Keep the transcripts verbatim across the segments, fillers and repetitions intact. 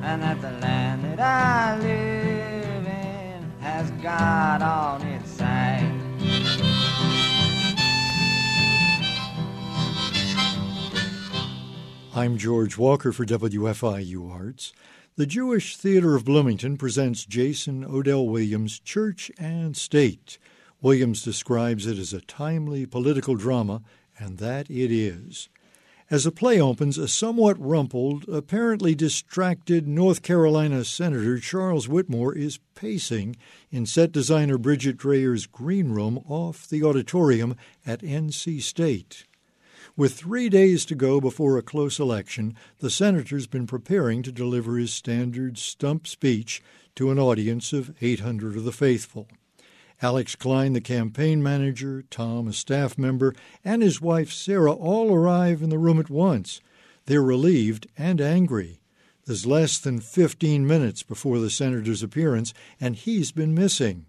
and that the land that I live in has God on its side. I'm George Walker for W F I U Arts. The Jewish Theater of Bloomington presents Jason Odell Williams' Church and State. Williams describes it as a timely political drama, and that it is. As the play opens, a somewhat rumpled, apparently distracted North Carolina Senator Charles Whitmore is pacing in set designer Bridget Drayer's green room off the auditorium at N C State. With three days to go before a close election, the senator's been preparing to deliver his standard stump speech to an audience of eight hundred of the faithful. Alex Klein, the campaign manager, Tom, a staff member, and his wife Sarah all arrive in the room at once. They're relieved and angry. There's less than fifteen minutes before the senator's appearance, and he's been missing.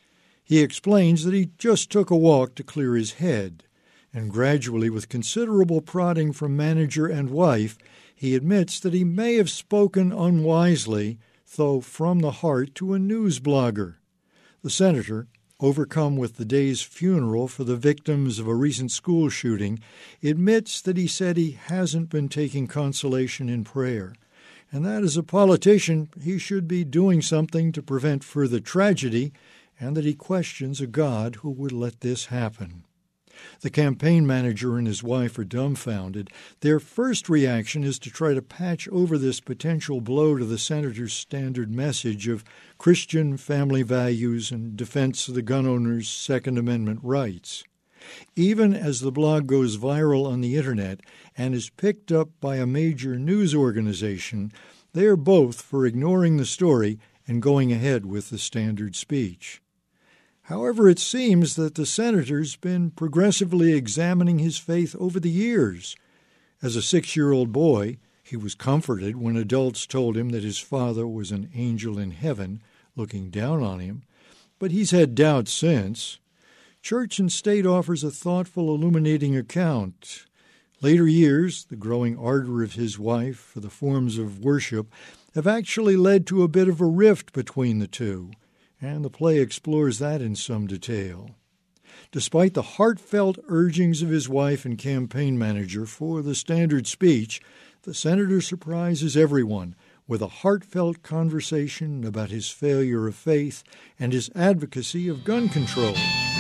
He explains that he just took a walk to clear his head. And gradually, with considerable prodding from manager and wife, he admits that he may have spoken unwisely, though from the heart, to a news blogger. The senator, overcome with the day's funeral for the victims of a recent school shooting, admits that he said he hasn't been taking consolation in prayer, and that as a politician he should be doing something to prevent further tragedy, and that he questions a God who would let this happen. The campaign manager and his wife are dumbfounded. Their first reaction is to try to patch over this potential blow to the senator's standard message of Christian family values and defense of the gun owner's Second Amendment rights. Even as the blog goes viral on the Internet and is picked up by a major news organization, they are both for ignoring the story and going ahead with the standard speech. However, it seems that the senator's been progressively examining his faith over the years. As a six-year-old boy, he was comforted when adults told him that his father was an angel in heaven looking down on him, but he's had doubts since. Church and State offers a thoughtful, illuminating account. Later years, the growing ardor of his wife for the forms of worship have actually led to a bit of a rift between the two, and the play explores that in some detail. Despite the heartfelt urgings of his wife and campaign manager for the standard speech, the senator surprises everyone with a heartfelt conversation about his failure of faith and his advocacy of gun control.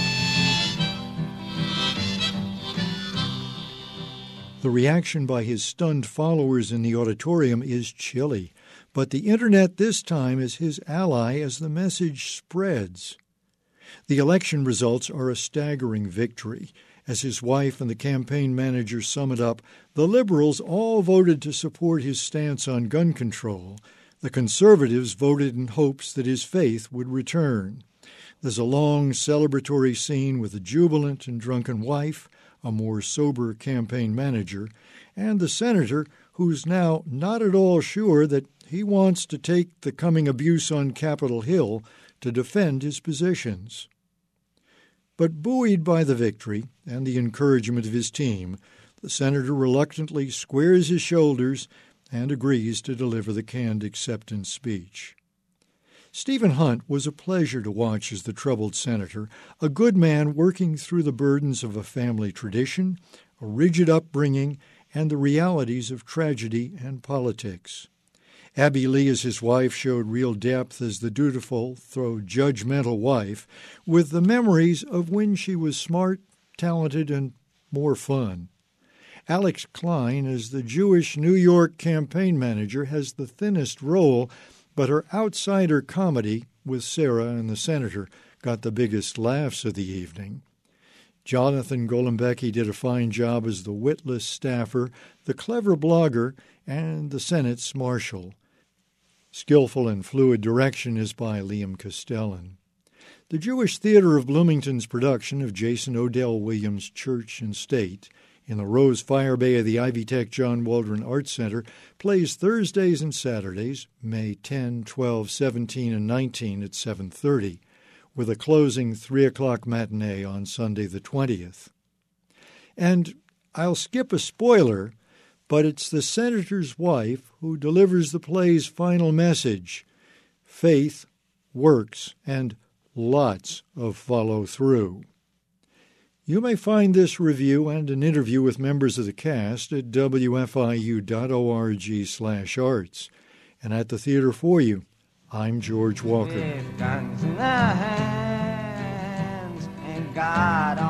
The reaction by his stunned followers in the auditorium is chilly, but the Internet this time is his ally as the message spreads. The election results are a staggering victory. As his wife and the campaign manager sum it up, the liberals all voted to support his stance on gun control. The conservatives voted in hopes that his faith would return. There's a long celebratory scene with a jubilant and drunken wife, a more sober campaign manager, and the senator, who's now not at all sure that he wants to take the coming abuse on Capitol Hill to defend his positions. But buoyed by the victory and the encouragement of his team, the senator reluctantly squares his shoulders and agrees to deliver the canned acceptance speech. Stephen Hunt was a pleasure to watch as the troubled senator, a good man working through the burdens of a family tradition, a rigid upbringing, and the realities of tragedy and politics. Abby Lee, as his wife, showed real depth as the dutiful, though judgmental wife, with the memories of when she was smart, talented, and more fun. Alex Klein, as the Jewish New York campaign manager, has the thinnest role, but her outsider comedy with Sarah and the senator got the biggest laughs of the evening. Jonathan Golombecki did a fine job as the witless staffer, the clever blogger, and the Senate's marshal. Skillful and fluid direction is by Liam Castellan. The Jewish Theater of Bloomington's production of Jason Odell Williams' Church and State in the Rose Fire Bay of the Ivy Tech John Waldron Arts Center plays Thursdays and Saturdays, May tenth, twelve, seventeen, and nineteen at seven thirty, with a closing three o'clock matinee on Sunday the twentieth. And I'll skip a spoiler, but it's the senator's wife who delivers the play's final message: faith, works, and lots of follow-through. You may find this review and an interview with members of the cast at w f i u dot org slash arts. And at the theater for you, I'm George Walker. With guns in their hands and God